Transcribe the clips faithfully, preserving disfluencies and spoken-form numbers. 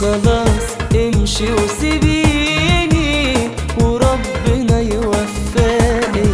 وخلاص امشي وسيبيني وربنا يوفقك.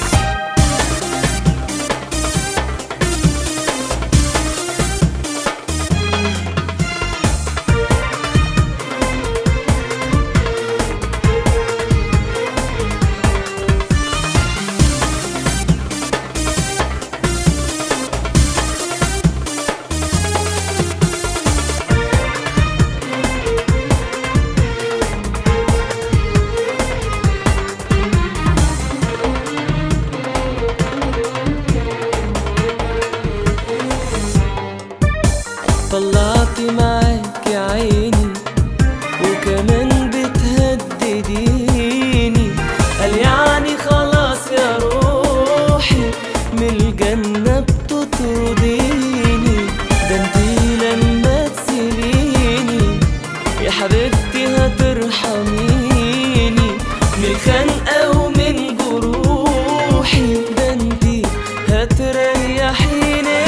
طلعت معاك يا عيني وكمان بتهدديني، قال يعني خلاص يا روحي من الجنة بتطرديني. ده انتي لما تسيبيني يا حبيبتي هترحميني من الخنقة ومن جروحي، ده انتي هتريحيني.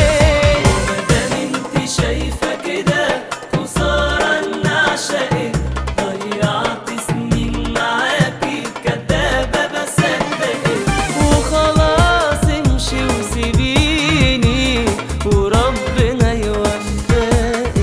شايفة كده خسارة إن أعشقك، ضيعت سنين معاكي كدابة بصدقك. وخلاص امشي وسيبيني وربنا يوفقك.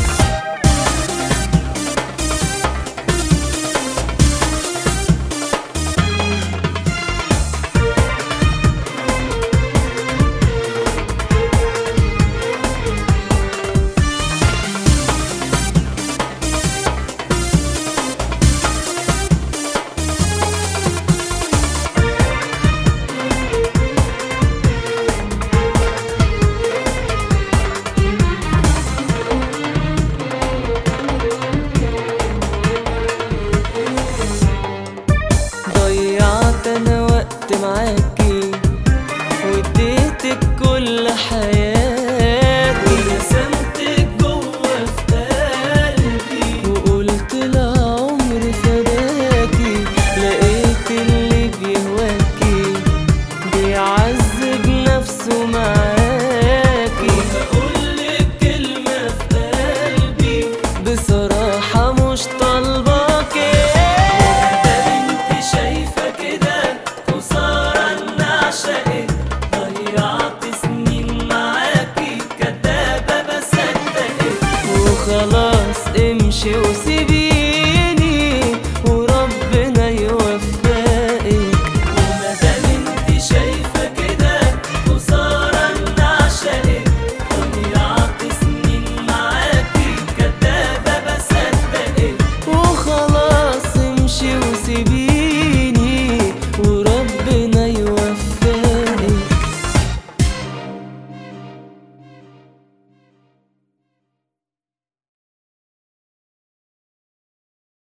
ضيعت انا وقت معاكي واديتك كل حياتي، ورسمتك جوه في قلبي وقلت العمر فداكي. لقيت اللي بيهواكي بيعذب نفسه معاكي، وهقولك كلمة في قلبي بصراحة مش طالباكي. ضيعت سنين معاكي كدابة بصدقك. وخلاص امشي وسيبيني